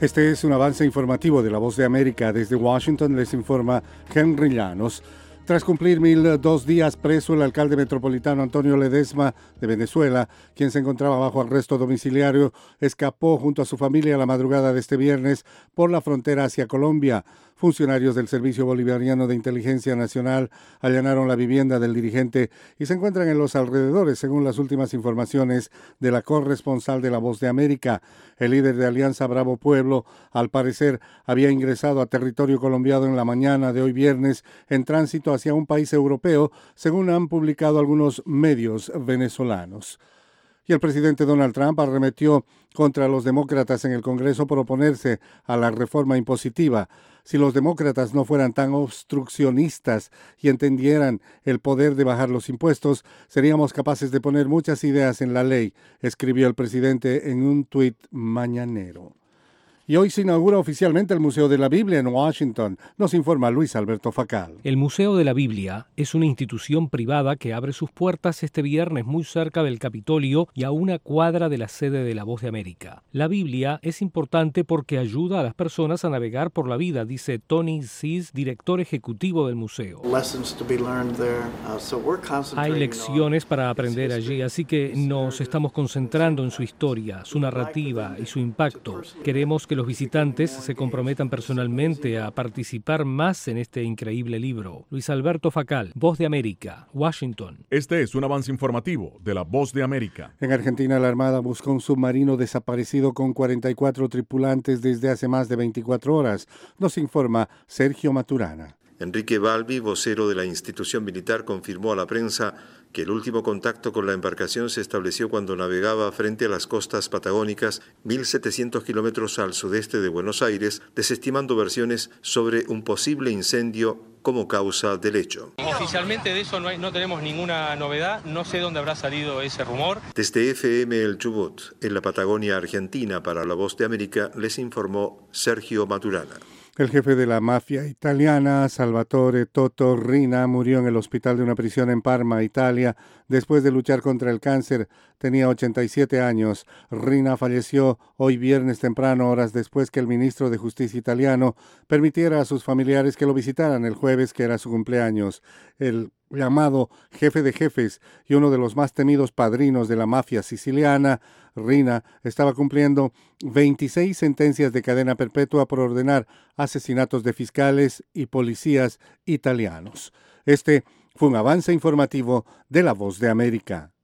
Este es un avance informativo de La Voz de América. Desde Washington les informa Henry Llanos. Tras cumplir 1.002 días preso, el alcalde metropolitano Antonio Ledesma de Venezuela, quien se encontraba bajo arresto domiciliario, escapó junto a su familia a la madrugada de este viernes por la frontera hacia Colombia. Funcionarios del Servicio Bolivariano de Inteligencia Nacional allanaron la vivienda del dirigente y se encuentran en los alrededores, según las últimas informaciones de la corresponsal de La Voz de América. El líder de Alianza Bravo Pueblo, al parecer, había ingresado a territorio colombiano en la mañana de hoy viernes en tránsito hacia un país europeo, según han publicado algunos medios venezolanos. Y el presidente Donald Trump arremetió contra los demócratas en el Congreso por oponerse a la reforma impositiva. Si los demócratas no fueran tan obstruccionistas y entendieran el poder de bajar los impuestos, seríamos capaces de poner muchas ideas en la ley, escribió el presidente en un tuit mañanero. Y hoy se inaugura oficialmente el Museo de la Biblia en Washington, nos informa Luis Alberto Facal. El Museo de la Biblia es una institución privada que abre sus puertas este viernes muy cerca del Capitolio y a una cuadra de la sede de La Voz de América. La Biblia es importante porque ayuda a las personas a navegar por la vida, dice Tony Sis, director ejecutivo del museo. Hay lecciones para aprender allí, así que nos estamos concentrando en su historia, su narrativa y su impacto. Queremos que los visitantes se comprometan personalmente a participar más en este increíble libro. Luis Alberto Facal, Voz de América, Washington. Este es un avance informativo de La Voz de América. En Argentina, la Armada buscó un submarino desaparecido con 44 tripulantes desde hace más de 24 horas. Nos informa Sergio Maturana. Enrique Balbi, vocero de la institución militar, confirmó a la prensa que el último contacto con la embarcación se estableció cuando navegaba frente a las costas patagónicas, 1.700 kilómetros al sudeste de Buenos Aires, desestimando versiones sobre un posible incendio como causa del hecho. Oficialmente de eso no tenemos ninguna novedad, no sé dónde habrá salido ese rumor. Desde FM El Chubut, en la Patagonia Argentina, para La Voz de América, les informó Sergio Maturana. El jefe de la mafia italiana, Salvatore Toto Riina, murió en el hospital de una prisión en Parma, Italia, después de luchar contra el cáncer. Tenía 87 años. Riina falleció hoy viernes temprano, horas después que el ministro de Justicia italiano permitiera a sus familiares que lo visitaran el jueves, que era su cumpleaños. El llamado jefe de jefes y uno de los más temidos padrinos de la mafia siciliana, Riina, estaba cumpliendo 26 sentencias de cadena perpetua por ordenar asesinatos de fiscales y policías italianos. Este fue un avance informativo de La Voz de América.